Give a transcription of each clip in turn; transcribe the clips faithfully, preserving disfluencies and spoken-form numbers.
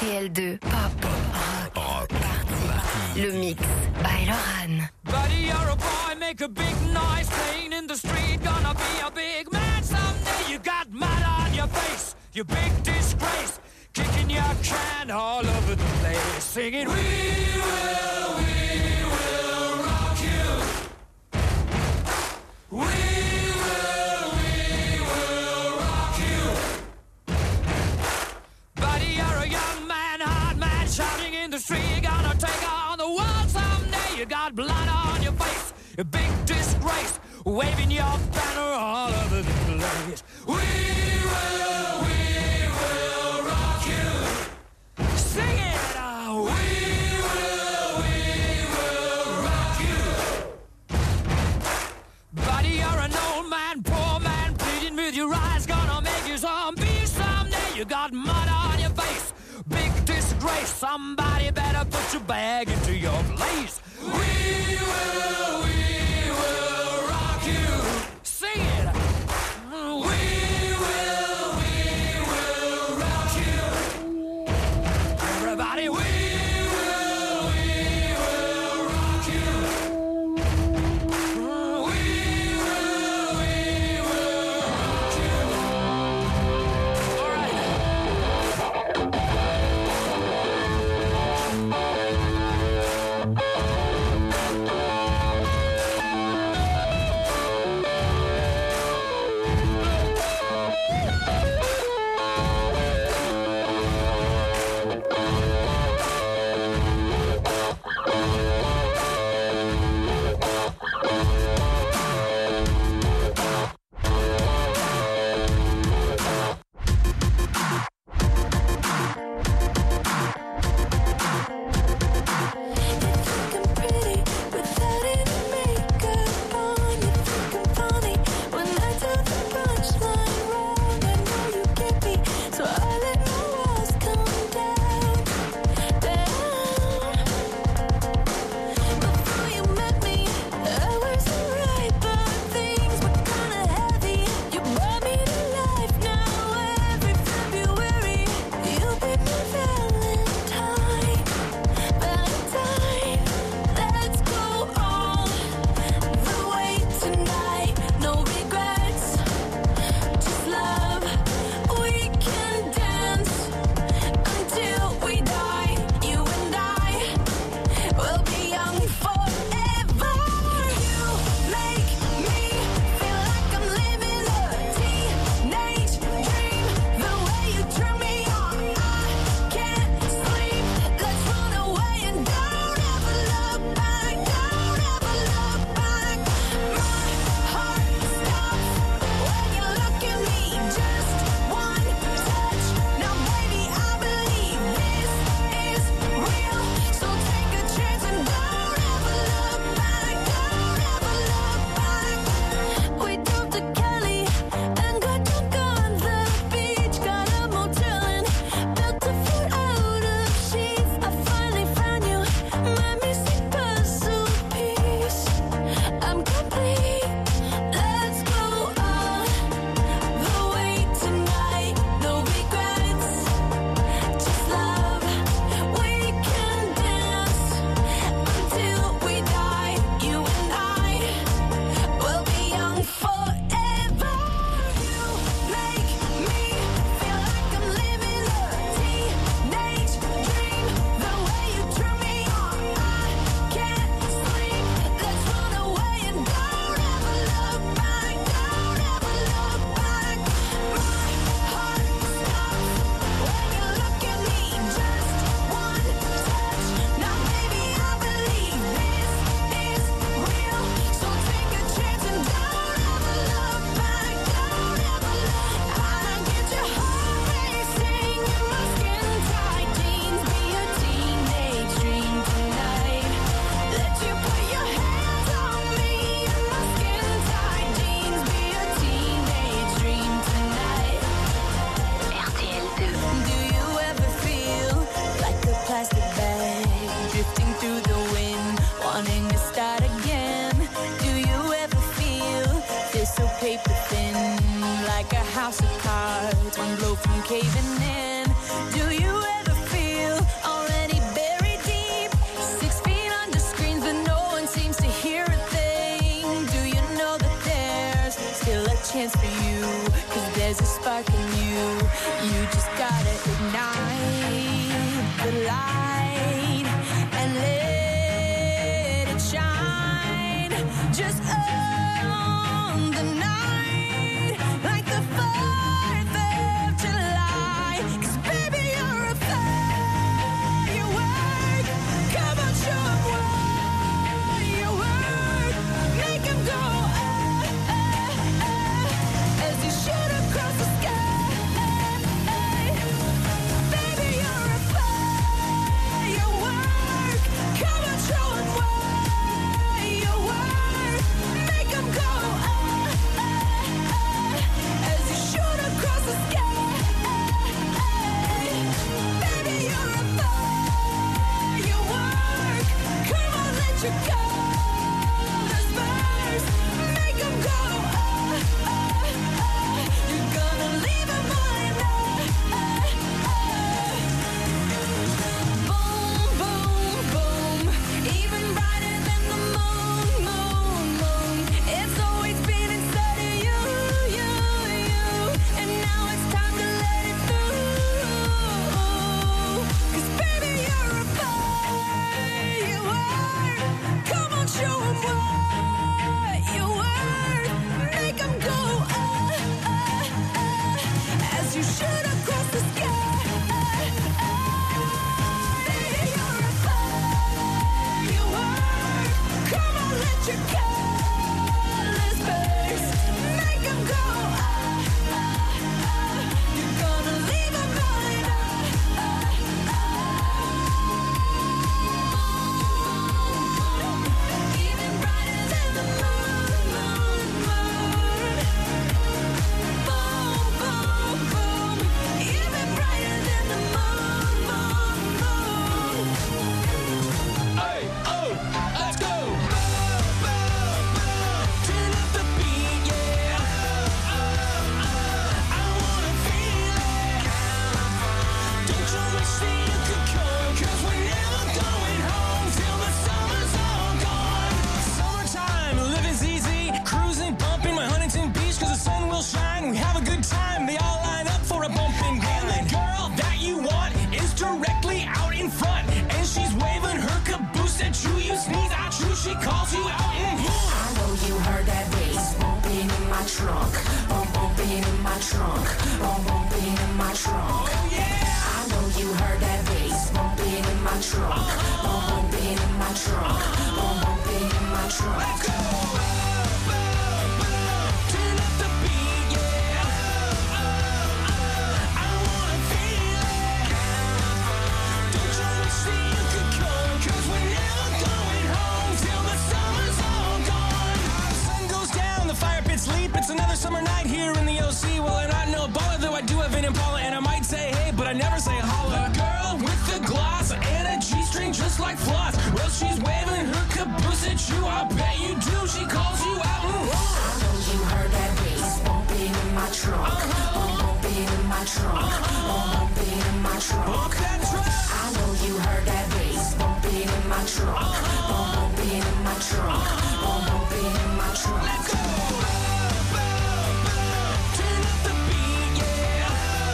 T L deux, pop, rock, party, le mix by Loran. Buddy, you're a boy, make a big noise, playing in the street, gonna be a big man someday. You got mud on your face, you big disgrace, kicking your can all over the place, singing, we will, we will rock you. We will, we will rock you. Buddy, you're a young man, hard man, shouting in the street, gonna take on the world someday. You got blood on your face, a big disgrace, waving your banner all over the place. We will, we will rock you. Sing it out. We will, we will rock you. Buddy, you're an old man, poor man, pleading with your eyes, gonna make you zombie someday. You got mud on your face, big disgrace. Somebody better put your bag into your place. We will, we will rock you. Sing it. We will, we will rock you. Everybody, we will, we will rock you. We will, we will rock you. All right. house of cards, one blow from caving in. Do you ever feel chance for you, cause there's a spark in you. You just gotta ignite the light and let it shine. Just own the night like the fourth of July. Cause baby, you're a firework. Come on, show 'em what you work. Make 'em go ah, ah, ah, as you shoot across the sky. Baby, you're a firework. Come on, show 'em what you work. Make 'em go ah, ah, ah, as you shoot across the sky. Baby, you're a firework. Come on, let your colors burst. Make 'em go ah, ah, ah. You're gonna leave 'em blind. Ah, ah, ah. Boom, boom, boom. Even brighter than the moon, moon, moon. It's always been inside of you, you, you. And now it's time to let it through. Cause baby, you're a firework. Come on, show 'em what you work. Make 'em go ah, ah, ah, as you shoot across the sky. Baby, you're a firework. Come on, let your colors burst. Make 'em go ah, ah, ah. You're gonna leave 'em blind. Ah, ah, ah. Even brighter than the moon, moon, moon. Boom, boom, boom. Even brighter than the moon, moon, moon. Hey, oh, let's go. Turn up the beat, yeah. I wanna feel it. Don't you wish that you could come? Cause we're never going home till the summer's all gone. Summertime, living's easy. Cruising, bumping my Huntington Beach cause the sun will shine. We have a good time, they all line up for a bumping grind. And the girl that you want is directly out in front. And she's waving her caboose at you. You sneeze, I chew, she calls you out and I know you heard that bass bumping in my trunk, bump bumping in my trunk, bump bumping in my trunk. oh yeah. I know you heard that bass bumping in my trunk, bump bumping in my trunk, bump bumping in my trunk. Let's go. Turn up the beat, yeah. I wanna feel it. Don't you wish that you could come? Cause we're never going home till the summer's all gone. The sun goes down, the fire pits leap. It's another summer night here in the O C. Well, I'm not no baller, though I do have an Impala. And I might say hey, but I never say holla. The girl with the gloss and a G-string just like floss. Well, she's waving her caboose at you. I bet you do. She calls you out. Mm. I know you heard that bass bumping in my trunk, bump bumping in my trunk, bump bumping in my trunk. Bump that truck. I know you heard that bass bumping in my trunk, bump bumping in my trunk, bump bumping in my trunk. Let's go. Turn up the beat, yeah.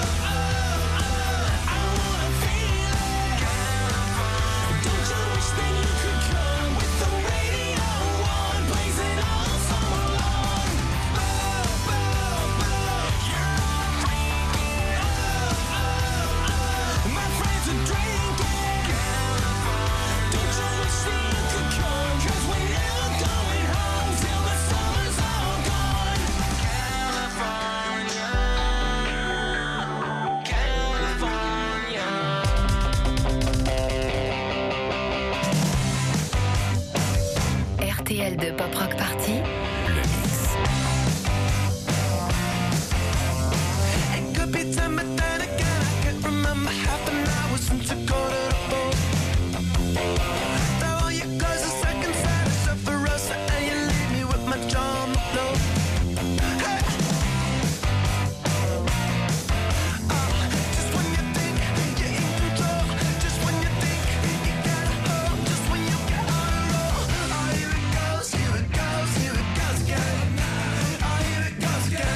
I wanna feel it. Don't you wish that you could come with the radio on, blazing all summer long? You're all drinking. My friends are drinking. Don't you wish that you could come? Cause we're never going home till the summer's all gone. California, California. R T L de Pop Rock Party, le mix. It could be time, but then again, I can't remember half an hour since I got it up. Throw all your clothes a second side of Sufferosa, and you leave me with my jaw on the floor. Hey! Uh, just when you think you're in control, just when you think you got a hold, just when you get on a roll. Oh, here it goes, here it goes, here it goes again. Oh, here it goes again.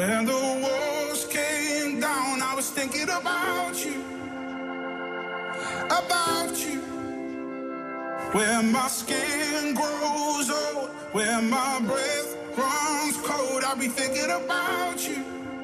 When the walls came down, I was thinking about you, about you. Where my skin grows old, where my breath runs cold, I'll be thinking about you,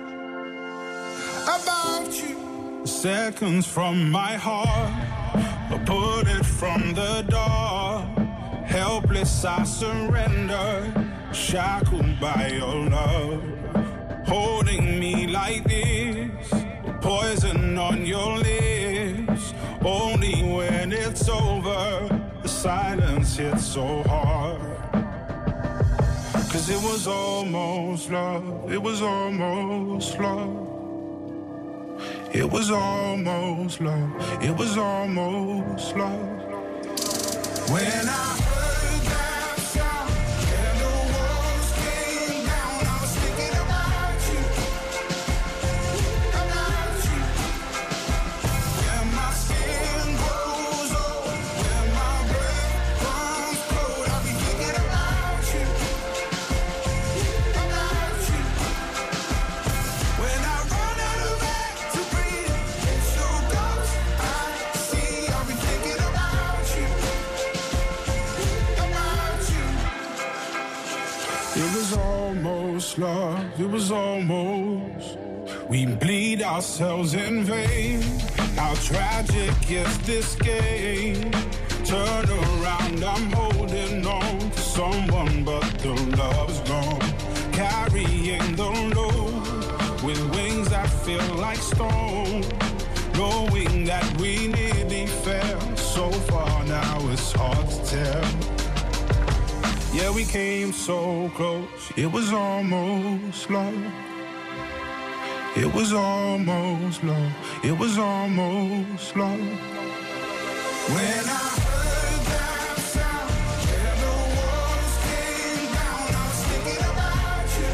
about you. Seconds from my heart, I put it from the door. Helpless I surrender, shackled by your love. Holding me like this, poison on your lips. Only when it's over, the silence hits so hard. Cause it was almost love, it was almost love. It was almost love, it was almost love. When I heard that sound and the walls came down, I was thinking about you, about you. When my skin grows old, when my breath runs cold, I'll be thinking about you, about you. When I run out of air to breathe, it's your ghost I see, I'll be thinking about you. It was almost love, it was almost. We bleed ourselves in vain. How tragic is this game? Turn around, I'm holding on to someone, but the love's gone. Carrying the load with wings that feel like stone. Knowing that we nearly fell so far, now it's hard to tell. Yeah, we came so close, it was almost love. It was almost love, it was almost love. When I heard that sound and the walls came down, I was thinking about you,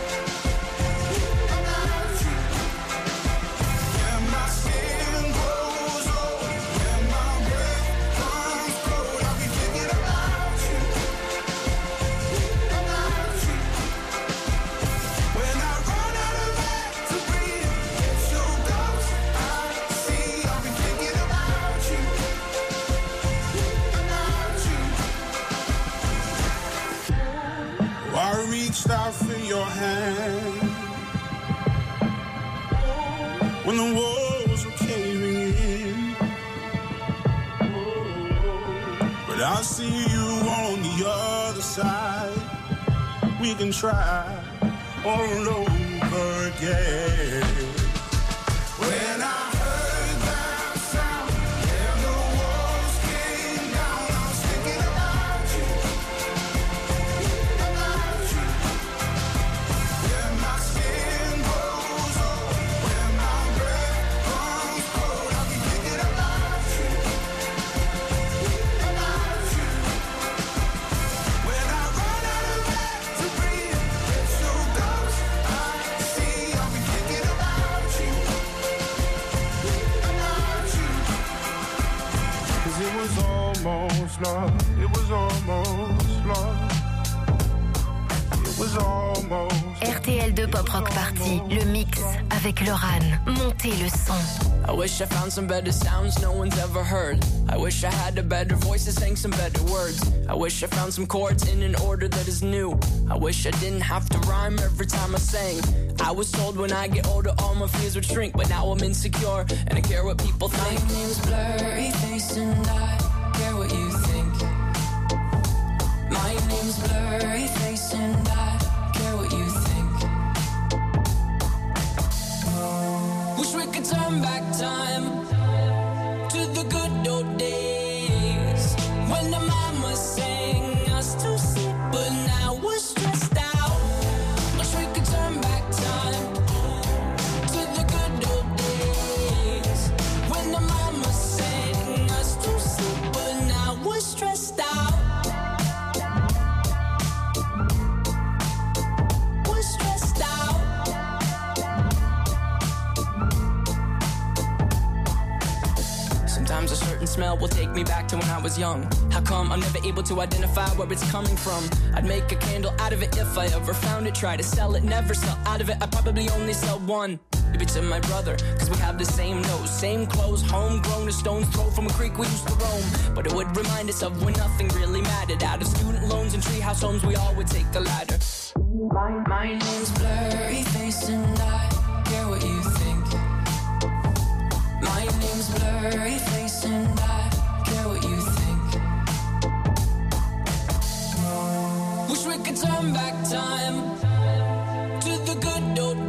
about you. When my skin grows old, when my breath comes cold, I'll be thinking about you. When I run out of air to breathe, it's your ghost I see, I'll be thinking about you, about you. Oh, I reached out for your hand when the walls were caving in, but I see you on the other side. We can try all over again. When I heard that sound and the walls came down, I was thinking about you, about you. When my skin grows old, when my breath comes cold, I'll be thinking about you, about you. When I run out of air to breathe, it's your ghost I see, I'll be thinking about you, about you. Cause it was almost love, it was almost love. It was almost. R T L deux Pop Rock Party, le mix avec Loran. Montez le son. I wish I found some better sounds no one's ever heard. I wish I had a better voice that sang some better words. I wish I found some chords in an order that is new. I wish I didn't have to rhyme every time I sang. I was told when I get older all my fears would shrink, but now I'm insecure and I care what people think. My name's Blurry Face and I care what you think. My name's Blurry Face and I care what you think. Wish we could turn back time to the good old days when the mama sang us to sleep, but now we're stressed out. Wish we could turn back time to the good old days when the mama sang us to sleep, but now we're stressed out. We're stressed out. Sometimes a certain smell will take me back to when I was young. How come I'm never able to identify where it's coming from? I'd make a candle out of it if I ever found it. Try to sell it, never sell out of it. I probably only sell one. Maybe to my brother, cause we have the same nose, same clothes, homegrown, a stone's throw from a creek we used to roam. But it would remind us of when nothing really mattered. Out of student loans and treehouse homes, we all would take the ladder. My, my name's Blurry Face and I care what you think. My name's Blurry Face and I care what you think. Wish we could turn back time to the good old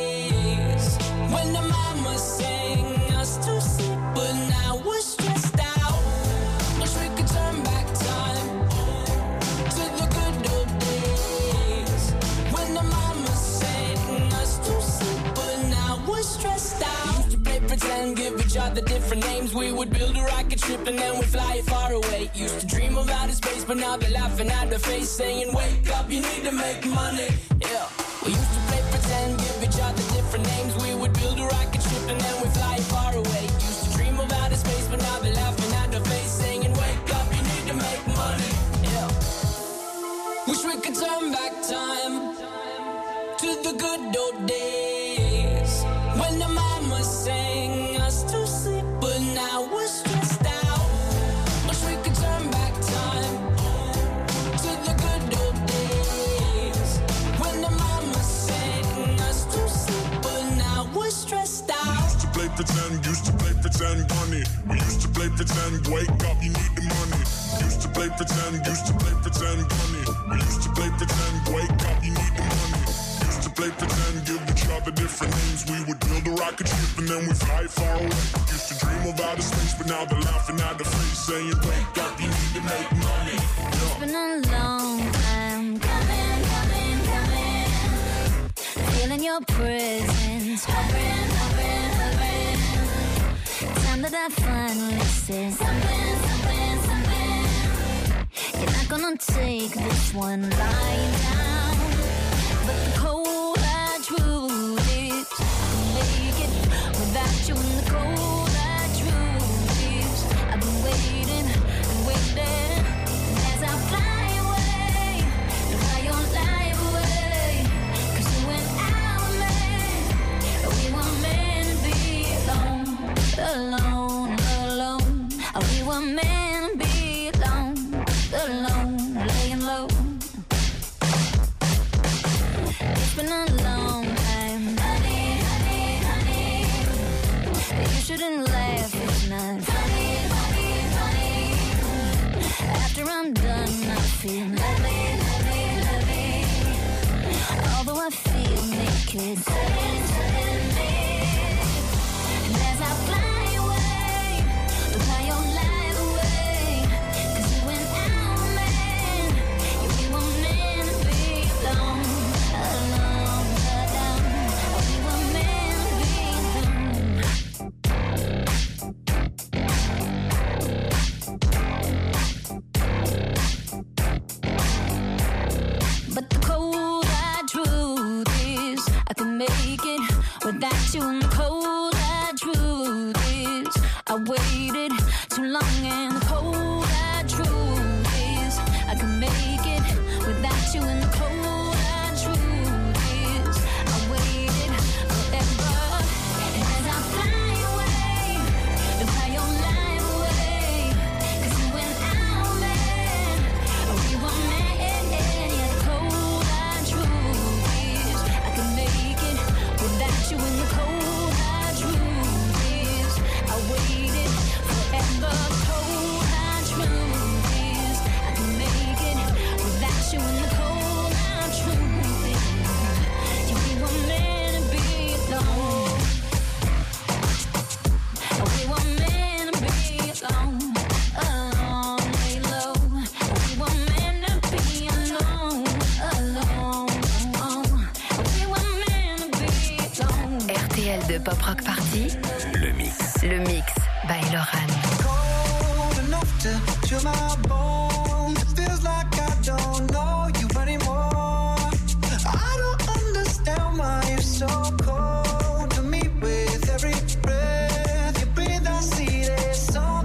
days when the mama sang us to sleep, but now we're stressed out. Wish we could turn back time to the good old days when the mama sang us to sleep, but now we're stressed out. We used to play pretend, give each other different names. We would build a rocket ship and then we'd fly it far away. Used to dream of outer space, but now they're laughing at the face, saying, wake up, you need to make money. Yeah. We used to play pretend, give each other different names. We would build a rocket ship and then we fly far away. Used to dream of outer space, but now they're laughing at the face, saying, wake up, you need to make money. Yeah. Wish we could turn back time to the good old days when the mama sang us to sleep, but now we're stressed out. Wish we could turn back time to the good old days when the mama sang us to sleep, but now we're stressed out. We used to play pretend, used to play pretend, bunny. We used to play pretend, wake up, you need the money. Used to play pretend, used to play pretend, bunny. We used to play pretend, wake up, you need the money. Used to play pretend, give each other different names. We would build a rocket ship and then we fly far away. Used to dream of outer space, but now they're laughing at the face, saying, wake up, you need to make money. Yeah. It's been a long time coming, coming, coming. Feeling your presence, hovering, hovering, hovering. Time that I finally said something, something, something. You're not gonna take this one lying down. But the cold hard truth is I can make it without you. And the cold hard truth is I've been waiting and waiting. And as I fly away, and fly your life away, cause you and I were made, we were meant to be alone, alone, alone. We were meant to be alone, alone, laying low. It's been a long time, honey, honey, honey. You shouldn't laugh, it's not funny, funny, funny. After I'm done, I feel lovely, lovely, lovely. Although I feel naked, sudden, suddenly. And as I fly away, fly your life away, cause you and I were meant, yeah, we were meant to be alone. But the cold hard truth is I can make it without you. And the cold hard truth is I waited too long. And the cold hard truth is I can make it without you. And the cold hard truth is I waited forever. And as I fly away, and fly your life away, cause you and I were meant, we were meant. Yeah, the cold hard truth is I can make it without you. And the cold hard truth is I waited forever. The cold hard truth is I can make it without you. And the cold hard truth is yeah, we were meant to be alone. We were meant to be alone, alone, lay low. We were meant to be alone, alone, alone. We were meant to be alone. R T L de Pop Rock Party, Le mix. le mix by Loran. Cold enough to chill my bones. It feels like I don't know you anymore. I don't understand why you're so cold to me. With every breath you breathe, I see there's something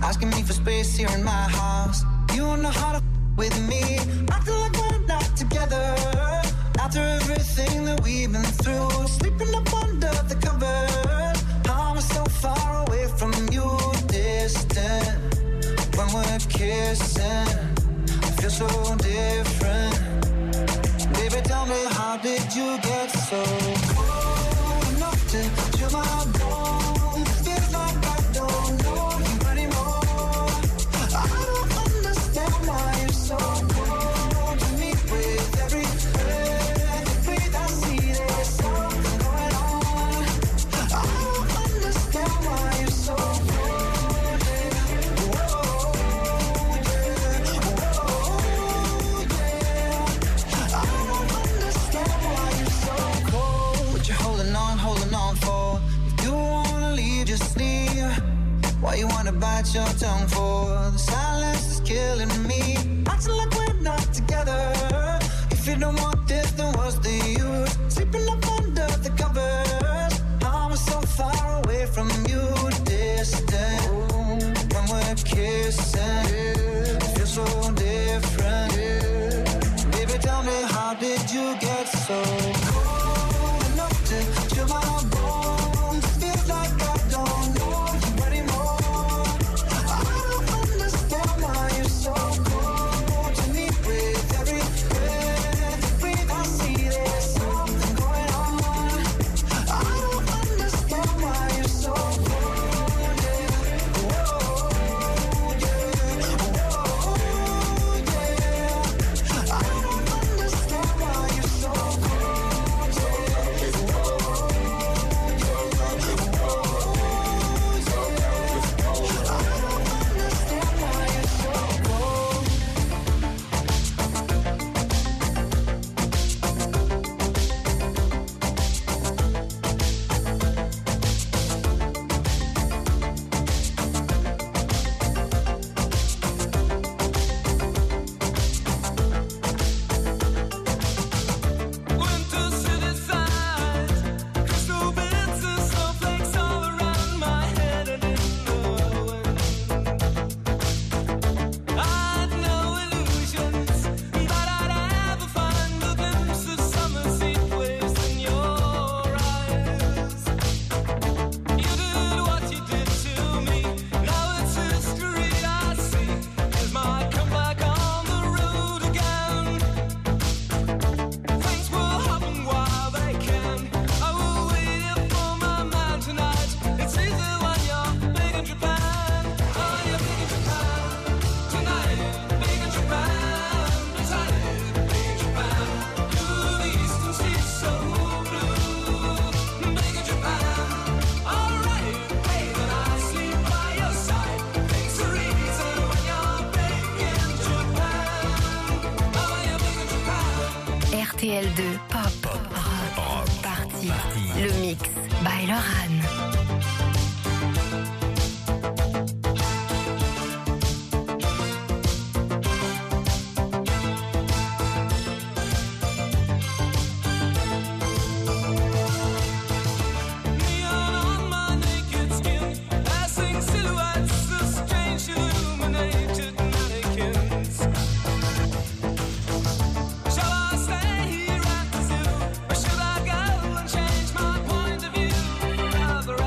asking me for space here in my house. You don't know how to f- with me, acting like we're not together. After everything that we've been through, sleeping up under the covers. I'm so far away from you, distant. When we're kissing, I feel so different. Baby, tell me, how did you get so cold enough to chill my bones? Feels like I don't know you anymore. I don't understand why you're so cold to me. With every breath you breathe, I see there's something going on. I don't understand why you're so cold, yeah. Whoa, yeah. Whoa, yeah. I don't understand why you're so cold. What you holding on, holding on for? If you wanna leave, just leave. Why you wanna bite your tongue for? The silence is killing me. Acting like we're not together. If you don't want this, then what's the use? Sleeping up under the covers. I'm so far away from you, distant. When we're kissing, it feels so different. Baby, tell me, how did you get so cold enough to chill my bones? Feels like I don't know you anymore. I don't understand why you're so cold to me. With every breath you breathe, I see there's something going on. I don't understand why you're so cold, yeah. Whoa, yeah. Whoa, yeah. I don't understand why you're so cold, yeah. Whoa, Winter city sighs, crystal bits and snowflakes all around my head and in the wind. I'd no illusions that I'd ever find a glimpse of summer's heat waves in your eyes. You did what you did to me, now it's history I see. Is my comeback on the road again? Things will happen while they can. I will wait here for my man tonight. It's easy when you're big in Japan. Oh, you're big in Japan. Tonight, big in Japan. Tonight, big in Japan. Blue, the eastern seas so blue. Big in Japan. Alright, babe, and I sleep by your side. Things are easy when you're big in Japan. Oh, you're big in Japan. R T L deux, Pop, Rock, Party, le mix by Loran. Neon on my naked skin, passing silhouettes of strange illuminated mannequins. Shall I stay here at the zoo, or should I go and change my point of view? Rather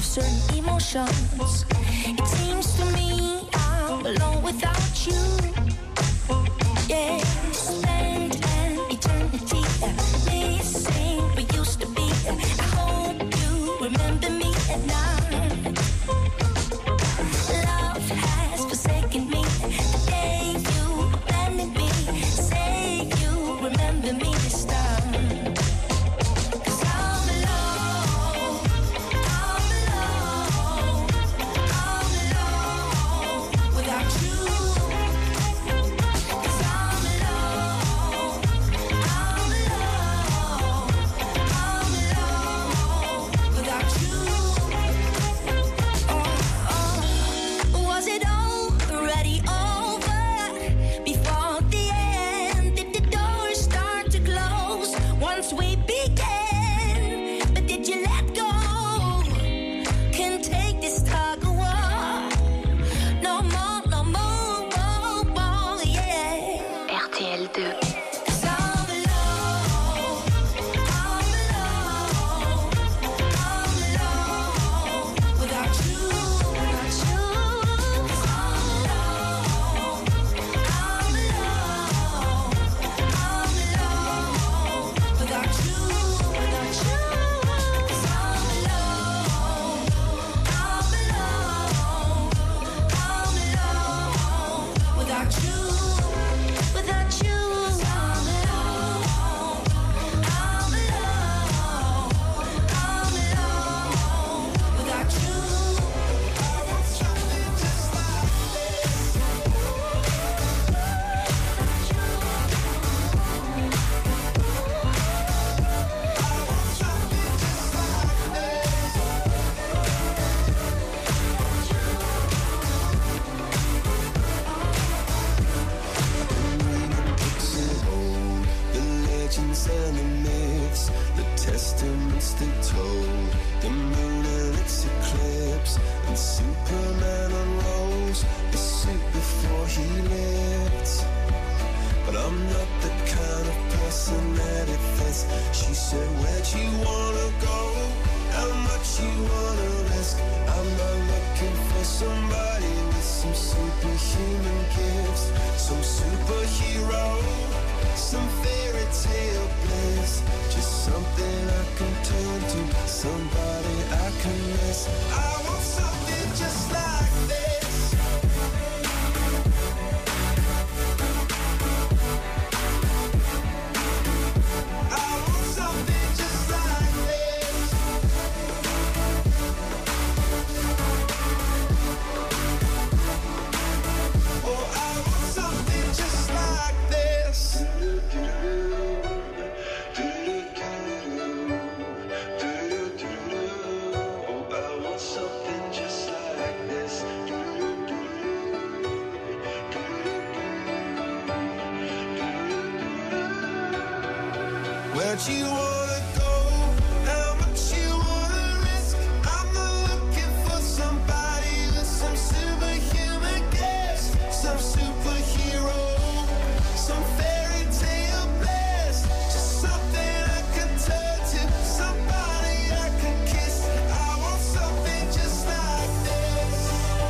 certain emotions. It seems to me I'm alone without you. Yeah, spend an eternity missing we used to be. I hope you remember me at night. Love has forsaken me the day you abandoned me. Say you remember me this time. Where'd you wanna go? How much you wanna risk? I'm not looking for somebody with some superhuman gifts, some superhero, some fairy tale bliss, just something I can turn to, somebody I can kiss. I want something just like this.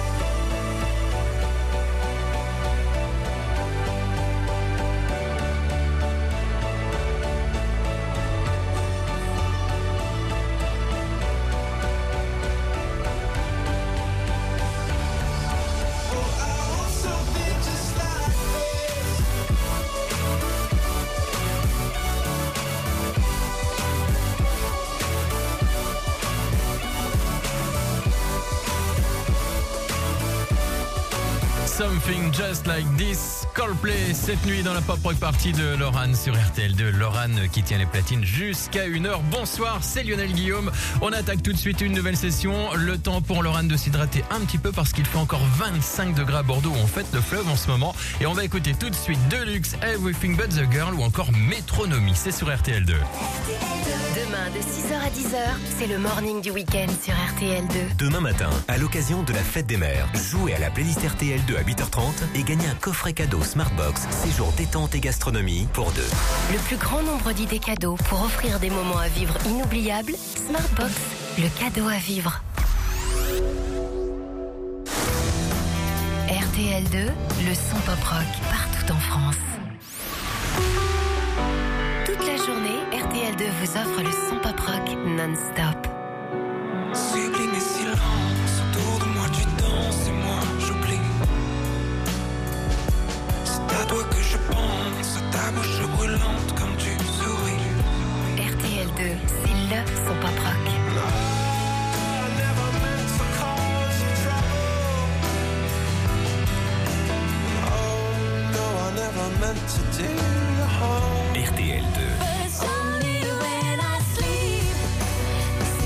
Something Just Like This, Coldplay, cette nuit dans la Pop Rock Party de Lorane sur R T L deux. Lorane qui tient les platines jusqu'à une heure. Bonsoir, c'est Lionel Guillaume. On attaque tout de suite une nouvelle session. Le temps pour Lorane de s'hydrater un petit peu parce qu'il fait encore vingt-cinq degrés à Bordeaux où on fête le fleuve en ce moment. Et on va écouter tout de suite Deluxe, Everything But The Girl ou encore Métronomie. C'est sur R T L deux. Demain de six heures à dix heures, c'est le morning du week-end sur R T L deux. Demain matin, à l'occasion de la fête des mères, jouez à la playlist R T L deux à huit heures trente et gagnez un coffret cadeau Smartbox, séjour détente et gastronomie pour deux. Le plus grand nombre d'idées cadeaux pour offrir des moments à vivre inoubliables, Smartbox, le cadeau à vivre. T L deux, le son pop rock partout en France. Toute la journée, R T L deux vous offre le son pop rock non-stop. Sublime et silence, autour de moi tu danses et moi j'oublie. C'est à toi que je pense, ta bouche brûlante comme tu souris. R T L deux, c'est le son pop rock. R T L deux.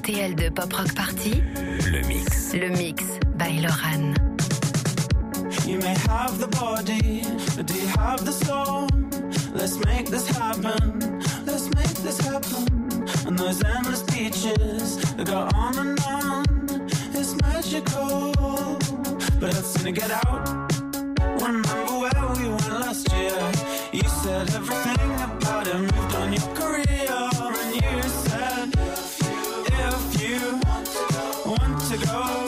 T L de Pop Rock Party. Le mix. Le mix by Loran. You may have the body, but do you have the soul? Let's make this happen. Let's make this happen. And those endless beaches that go on and on, it's magical. But I'd sooner get out. Remember where we went last year? You said everything about it moved on your career, and you said if you want to go.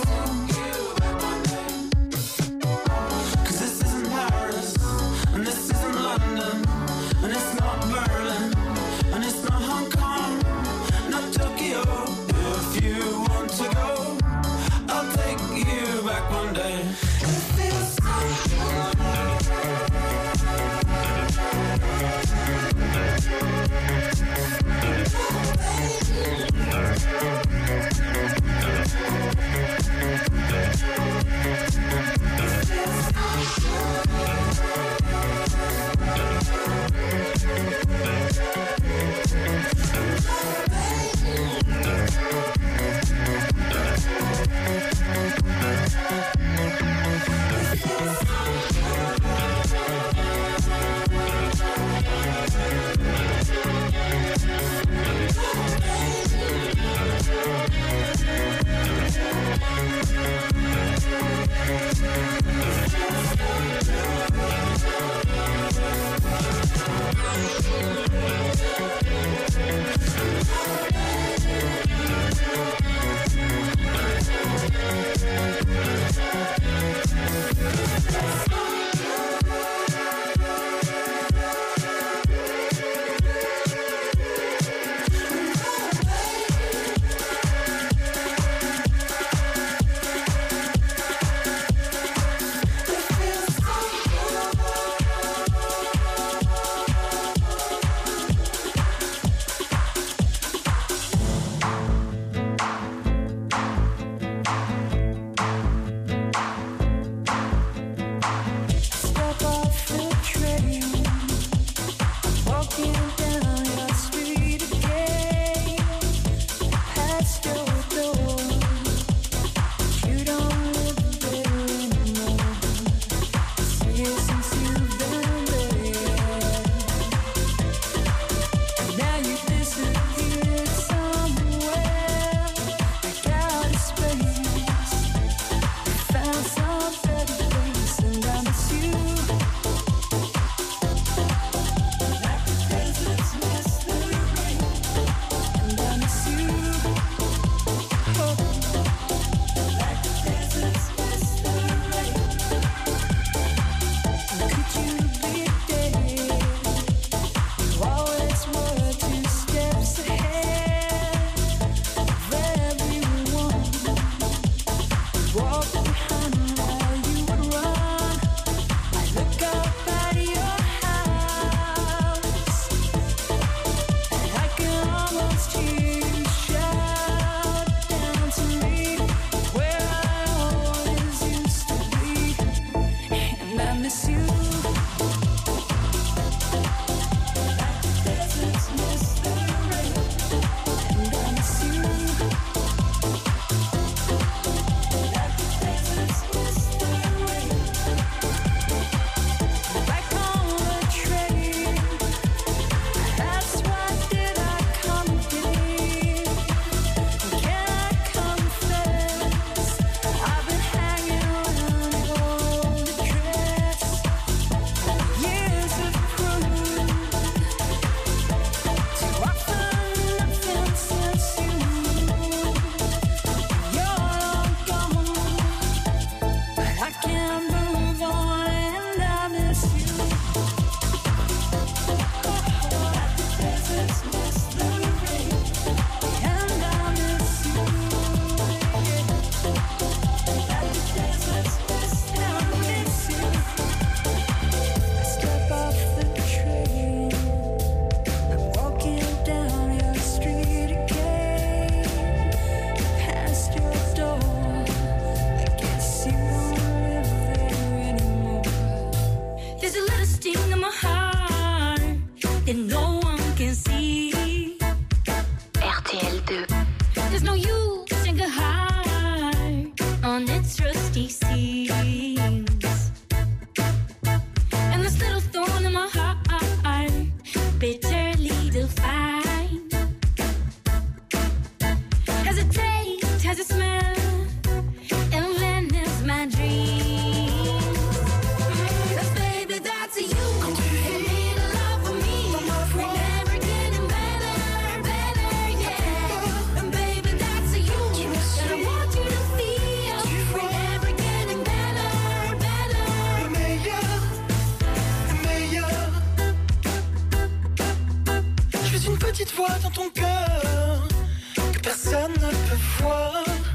petite voix dans ton cœur que personne ne peut voir.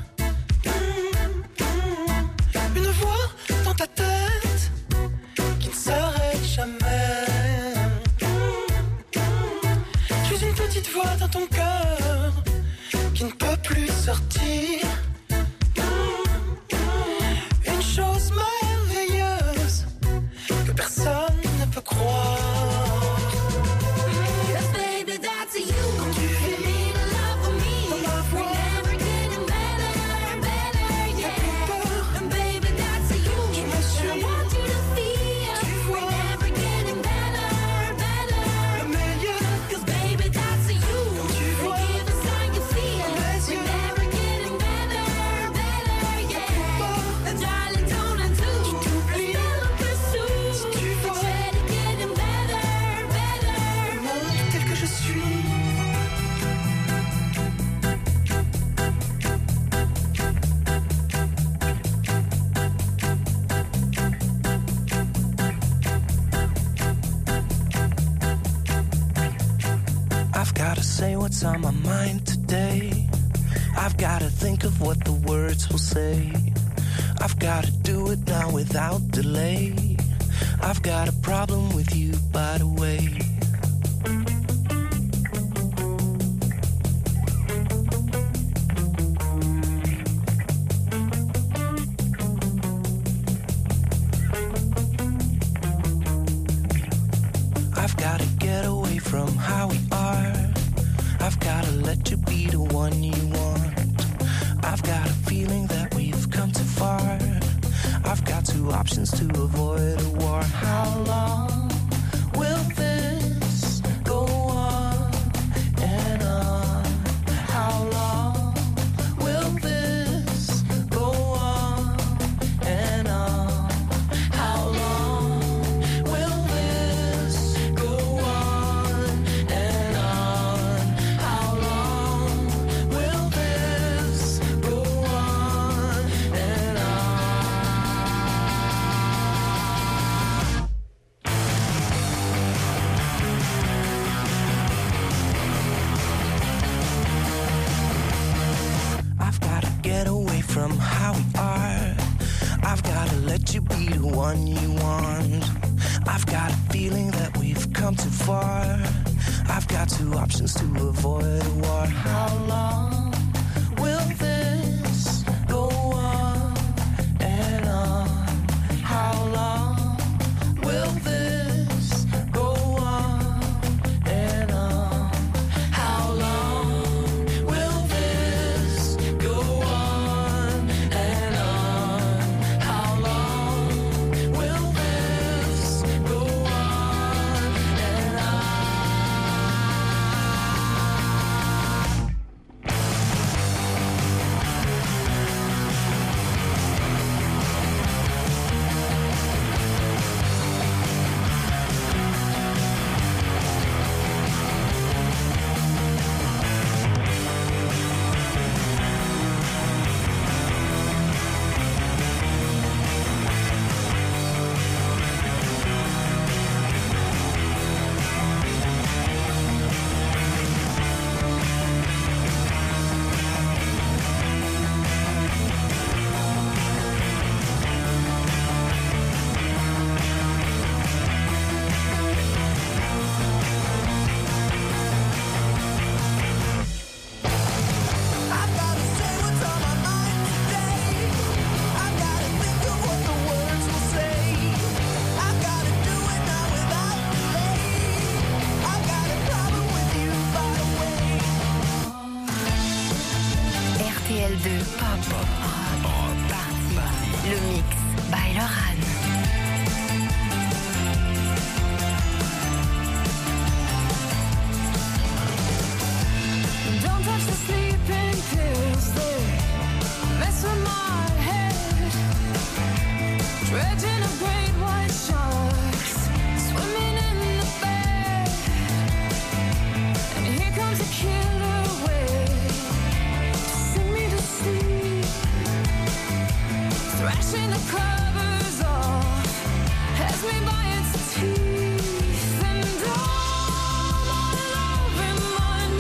Une voix dans ta tête qui ne s'arrête jamais. Je suis une petite voix dans ton cœur qui ne peut plus sortir. Une chose merveilleuse que personne ne peut croire. Say what's on my mind today. I've gotta think of what the words will say. I've gotta do it now without delay. I've got a problem with you, by the way. I've gotta get away from how we are. I've gotta let you be the one you want. I've got a feeling that we've come too far. I've got two options to avoid a war. How long will this go on and on? How long will this go on and on? How long will this go on and on? How long will this go on and on? I've gotta get away from how we are. I've gotta let you be the one you want. I've got a feeling that we've come too far. I've got two options to avoid a war. How long will this go on and on? How long will this go on and on? How long will this go on and on? How long will this go on and on? I've gotta say what's on my mind today. I've gotta think of what the words will say. I've gotta do it now without delay. I've got a problem with you, by the way. R T L deux Pop, Rock, Party, le mix by Loran. Don't touch the sleeping pills, they mess with my head. Dredging up great white sharks, swimming in the bed. And here comes a killer wave to sing me to sleep. Thrashing the covers off, has me by its teeth. And all my love in my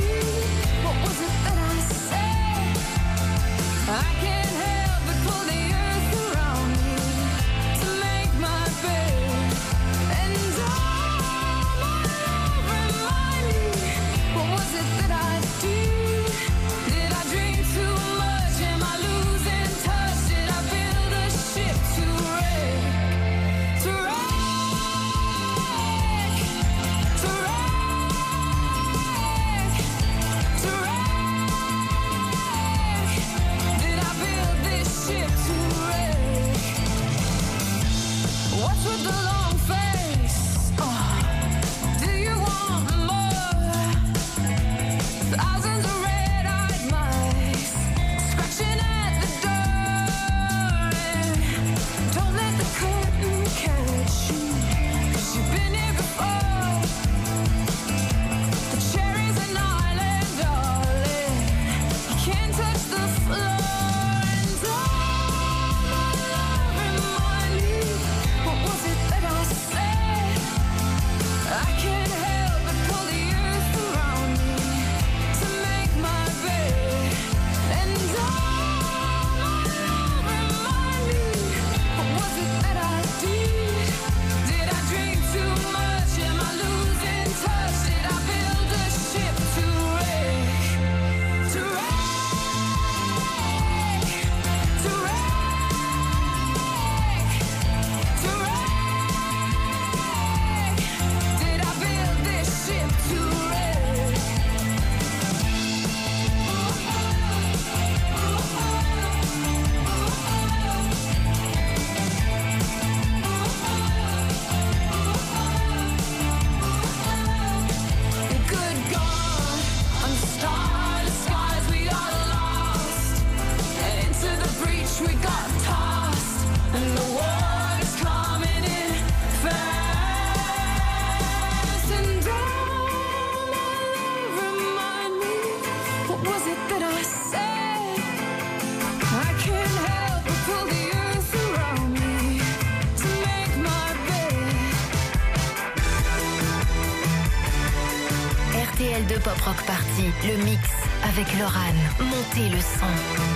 Le Pop Rock Party, le mix avec Laurane. Montez le son.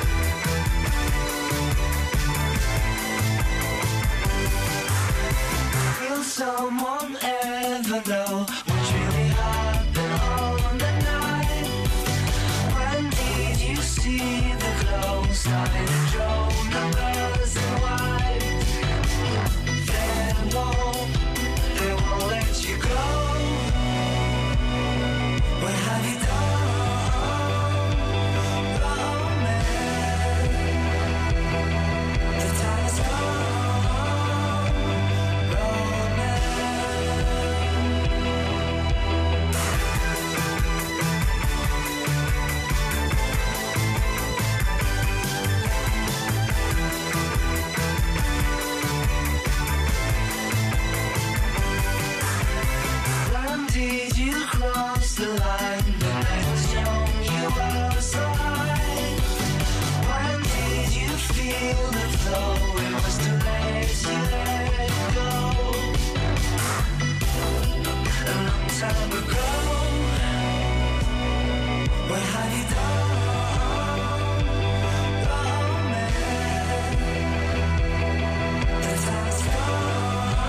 Will someone ever know what really happened on the night? When did you see the glow? Starting to drone the buzz and white. They won't, they won't let you go. What have you done? Oh man, the time is gone. Did you cross the line? The night was young, you were so high. When did you feel the flow? It was too late, you let go. A long time ago. What have you done? Oh man, the time's gone.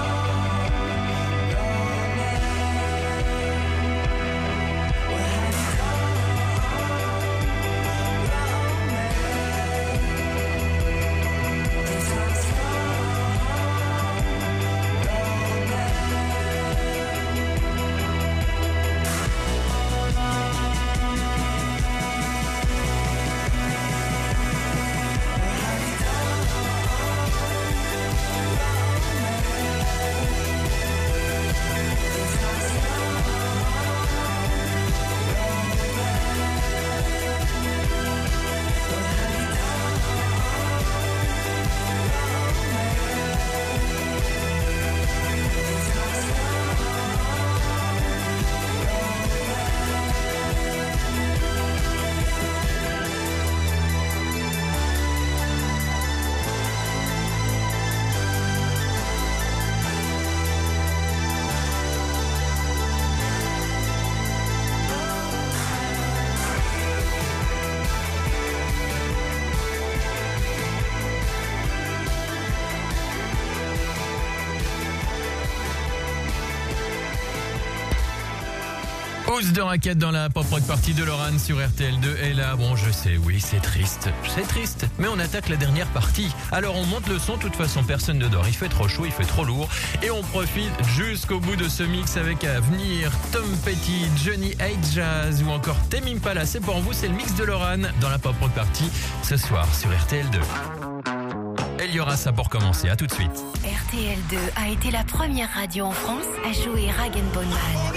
Hausse de raquette dans la Pop Rock Party de Laurane sur R T L deux. Et là, bon, je sais, oui, c'est triste. C'est triste, mais on attaque la dernière partie. Alors on monte le son, de toute façon, personne ne dort. Il fait trop chaud, il fait trop lourd. Et on profite jusqu'au bout de ce mix avec à venir Tom Petty, Johnny H. Jazz ou encore Tame Impala. C'est pour vous, c'est le mix de Laurane dans la Pop Rock Party ce soir sur R T L deux. Et il y aura ça pour commencer, à tout de suite. R T L deux a été la première radio en France à jouer Rag and Bone Man.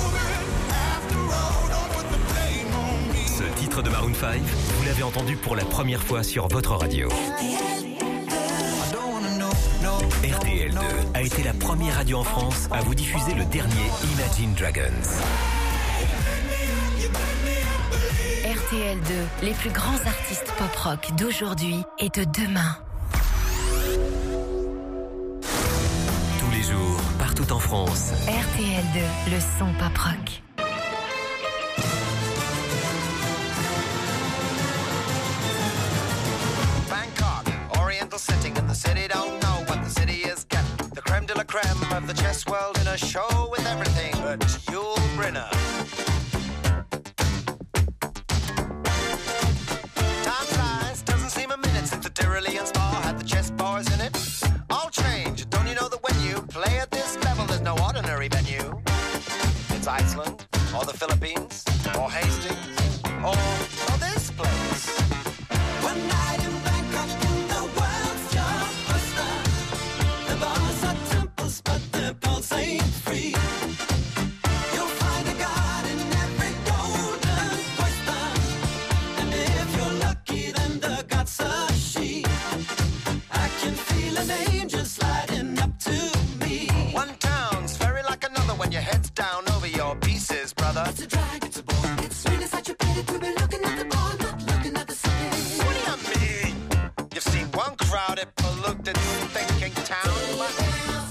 Ce titre de Maroon cinq, vous l'avez entendu pour la première fois sur votre radio. R T L deux a été la première radio en France à vous diffuser le dernier Imagine Dragons. R T L deux, les plus grands artistes pop-rock d'aujourd'hui et de demain. Tous les jours, partout en France. R T L deux, le son pop-rock. Setting in the city, don't know what the city is getting. The creme de la creme of the chess world in a show with everything but Yul Brynner. Time flies, doesn't seem a minute since the Tyrolean Spa had the chess bars in it. All change, don't you know that when you play at this level, there's no ordinary venue? It's Iceland, or the Philippines, or Hastings, or, or this place. One night in Bangkok. Ain't free. You'll find a god in every golden oyster, and if you're lucky, then the god's a she. I can feel an angel sliding up to me. One town's very like another when your head's down over your pieces, brother. It's a drag, it's a bore. It's really such a pity to be looking at the bar, not looking at the city. What do you mean? You've seen one crowded, polluted, thinking town.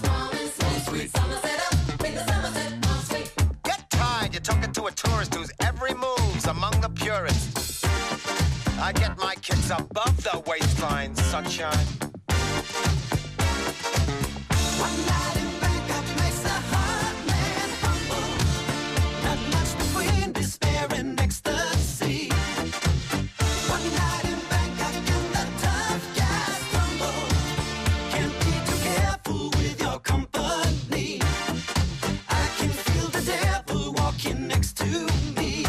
Get tired, you're talking to a tourist who's ever kids above the waistline, sunshine. One night in Bangkok makes a hard man humble. Not much between despair and ecstasy. One night in Bangkok and the tough guys crumble. Can't be too careful with your company. I can feel the devil walking next to me.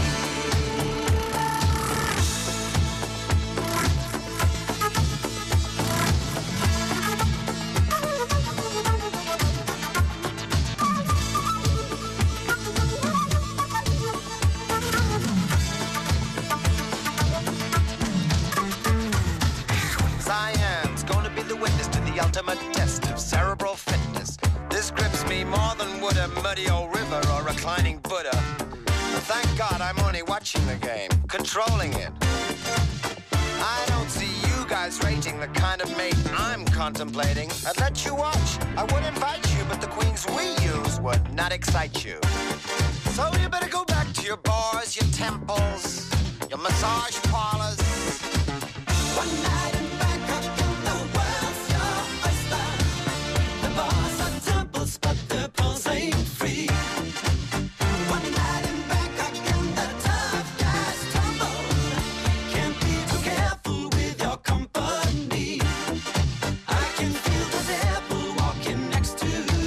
Cyan's gonna be the witness to the ultimate test of cerebral fitness. This grips me more than would a muddy old river or reclining Buddha. But thank God I'm only watching the game, controlling it. I don't see you guys rating the kind of mate I'm contemplating. I'd let you watch, I would invite you, but the queens we use would not excite you. So you better go back to your bars, your temples, your massage parlors. One night in Bangkok and the world's your oyster. The bars are temples, but the pearls ain't free. One night in Bangkok and the tough guys tumble. Can't be too careful with your company. I can feel the devil walking next to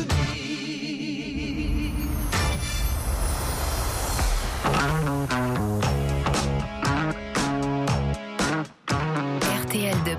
me. R T L deux.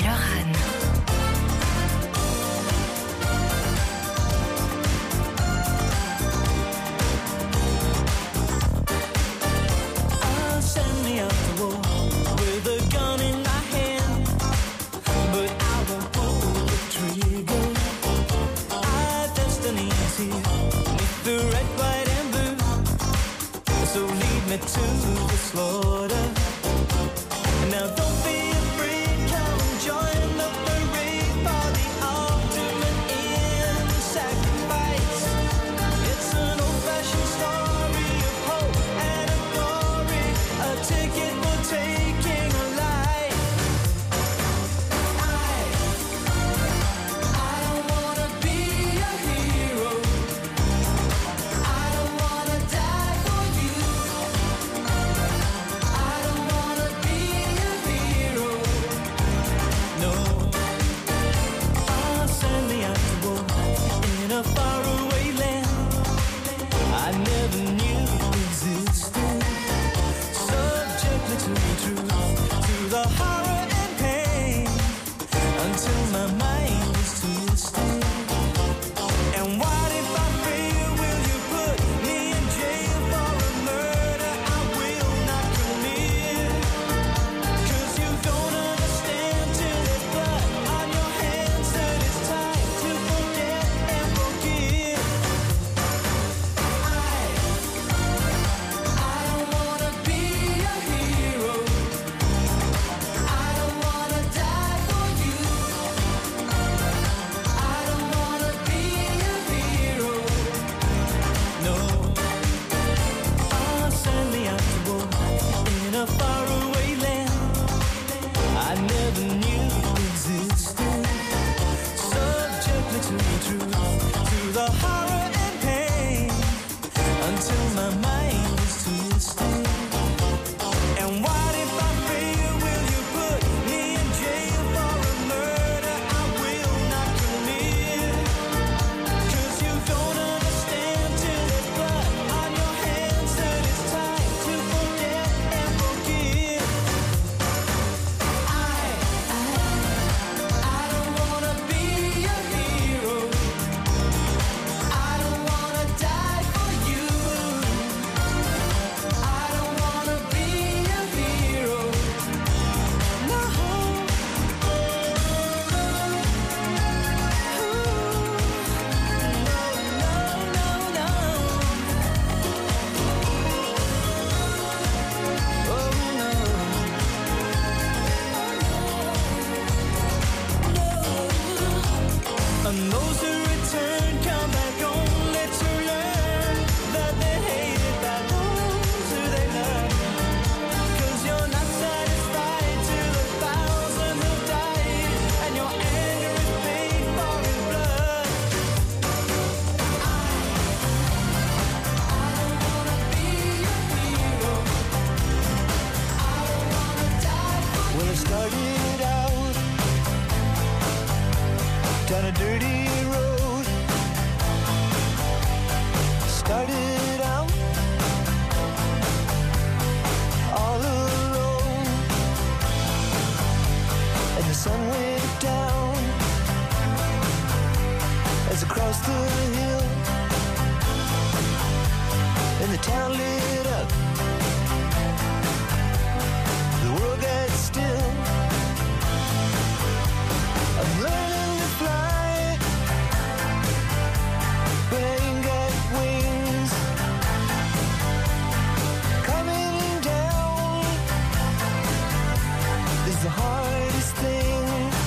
Loran. I'll send me out to war with a gun in my hand, but I won't pull the trigger. Our destiny is here, with the red, white, and blue. So lead me to the slaughter. Now don't be afraid, come join the parade for the ultimate end sacrifice. It's an old-fashioned story of hope and of glory, a ticket for taking a life. I, I don't wanna be a hero. I don't wanna die for you. I don't wanna be a hero. No, I'll send me out to war in a faraway land I never knew existed. Subject to the truth, to the horror and pain, until my mind is twisted. And what if I fail? Will you put me in jail for a murder I will not commit? 'Cause you don't understand till there's blood on your hands that it's time to forget and forgive. I, I don't wanna be a hero. I don't wanna die for you. I don't wanna be a hero. No, I'll send me out to war in a faraway land I never knew existed. Subject to the truth, to the horror and pain, until my mind is twisted. And what if I fail? Will you put me in jail for a murder I will not commit? 'Cause you don't understand till there's blood on your hands that it's time to forget and forgive. I, I, I don't wanna be a hero. I don't wanna die for you. I don't wanna be a hero. No. And those who return come back only to learn that they're hated by those who they love. 'Cause you're not satisfied to the thousand who died, and your anger is paid for in blood. I, I don't wanna be a hero. I don't wanna die for you. Well, it started out down a dirty road. Started out all alone, and the sun went down as I crossed the hill, and the town lit up. The world got still. I'm learning to fly, but I ain't got wings. Coming down is the hardest thing.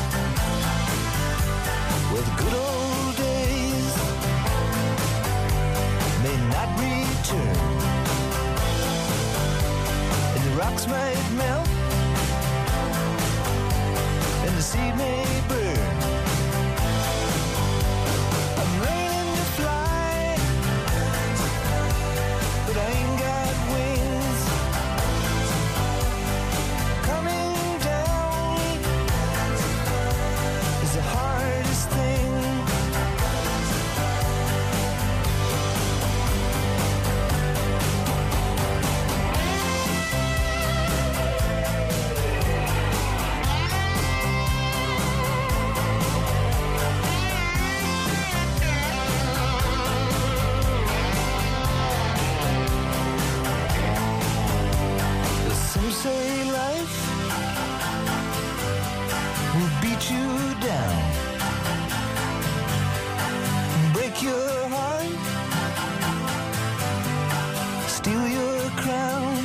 Well, the good old days may not return, and the rocks might melt you down, break your heart, steal your crown.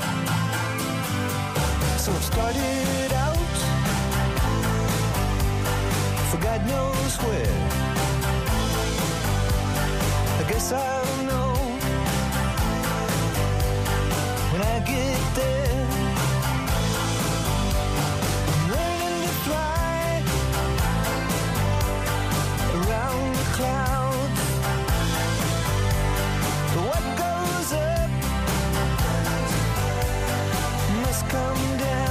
So it started out for God knows where. I guess I'll know when I get there. I'm learning to fly around the clouds. But what goes up must come down.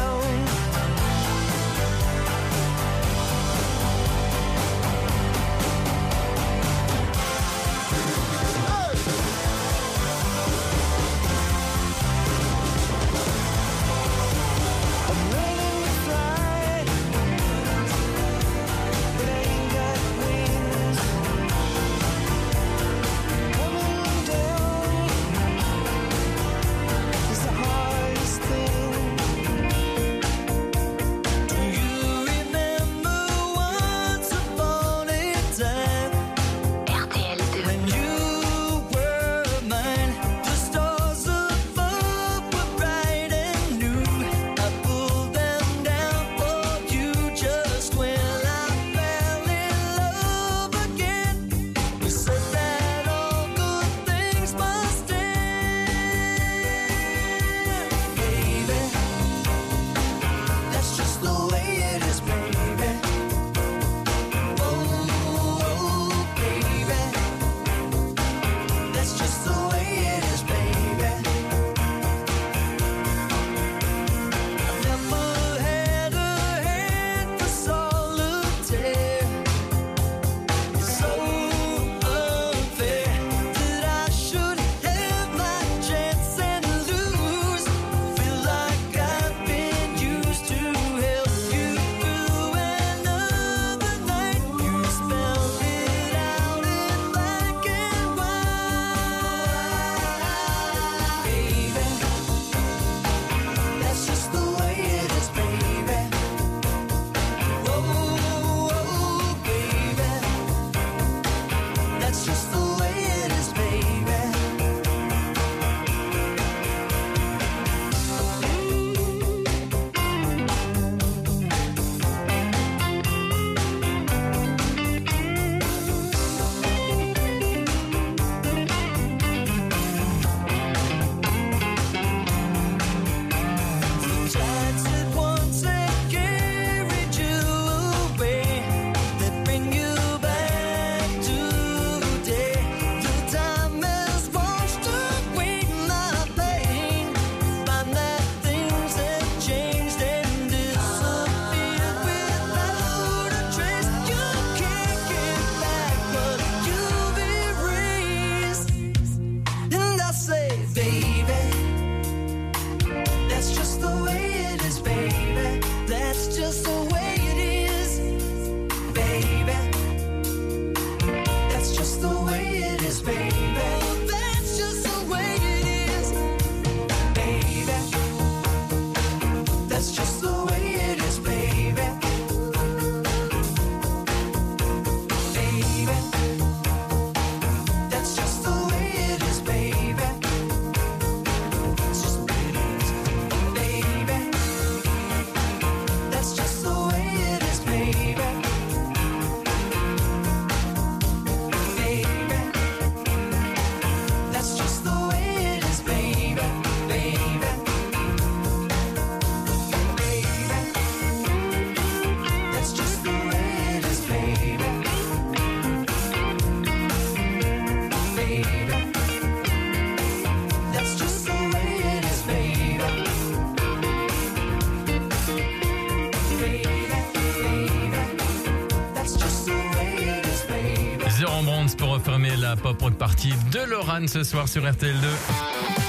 Pour refermer la pop rock party de Lorraine ce soir sur R T L deux.